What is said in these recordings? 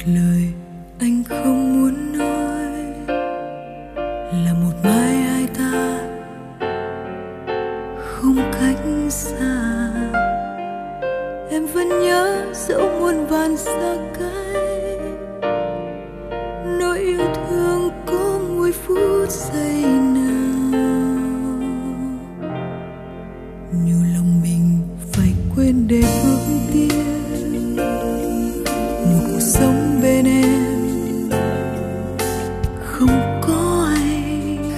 lời anh không muốn nói là một mai hai ta không cách xa. Em vẫn nhớ dẫu muôn vàn xa cách, nỗi yêu thương có mỗi phút giây nào. Nhiều lòng mình phải quên để bước tiếp một cuộc sống bên em không có anh.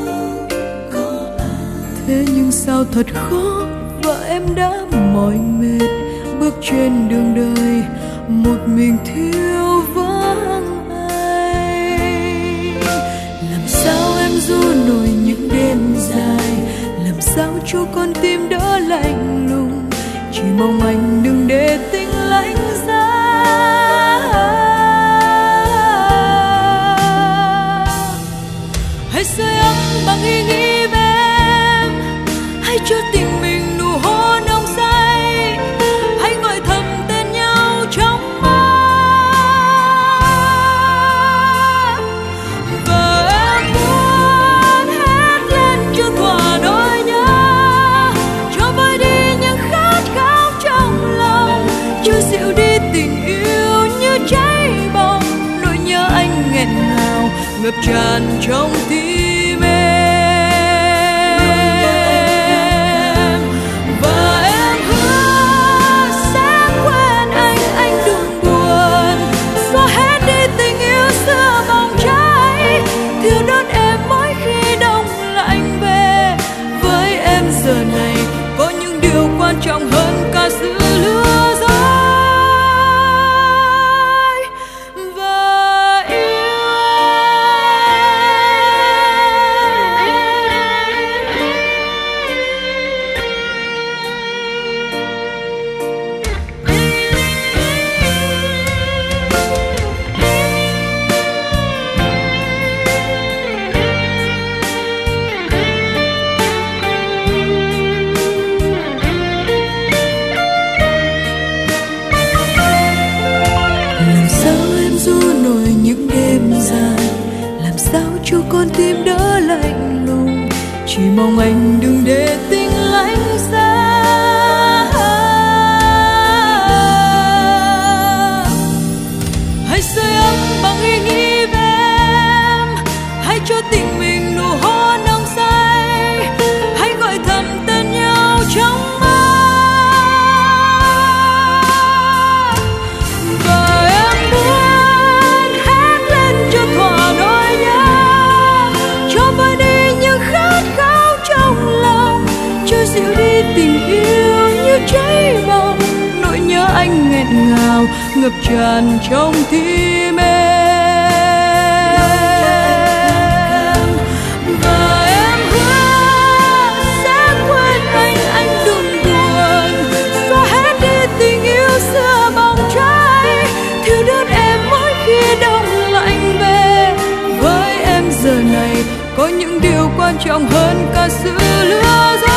Thế nhưng sao thật khó và em đã mỏi mệt bước trên đường đời một mình thiếu vắng anh. Làm sao em ru nổi những đêm dài, làm sao cho con tim đỡ lạnh lùng, chỉ mong anh đừng để tình lạnh giá. Hãy sưởi ấm bằng ý nghĩ về em, hãy cho tình mình nụ hôn nồng say, hãy gọi thầm tên nhau trong mơ. Và em muốn hét lên cho thỏa nỗi nhớ, cho vơi đi những khát khao trong lòng, cho dịu đi tình yêu như cháy bỏng. Nỗi nhớ anh nghẹn ngào ngập tràn trong tim em. Và em hứa sẽ quên anh đừng buồn, xóa hết đi tình yêu xưa bỏng cháy, thiếu đốt em mỗi khi đông lạnh về. Với em giờ này có những điều quan trọng hơn cả sự lừa dối và yêu. Làm sao em ru nổi những đêm dài, làm sao cho con tim đỡ lạnh lùng, chỉ mong anh đừng để tình lạnh giá. Hãy sưởi ấm bằng ý nghĩ về em, hãy cho tình mình nụ hôn nồng say, hãy gọi thầm tên nhau trong mơ. Và em muốn hét lên cho thỏa nỗi nhớ, cho vơi đi những khát khao trong lòng, cho dịu đi tình yêu như cháy bỏng. Nỗi nhớ anh nghẹn ngào ngập tràn trong tim em. Và em hứa sẽ quên anh đừng buồn, xóa hết đi tình yêu xưa bỏng cháy, thiếu đốt em mỗi khi đông lạnh về. Với em giờ này có những điều quan trọng hơn cả sự lừa dối.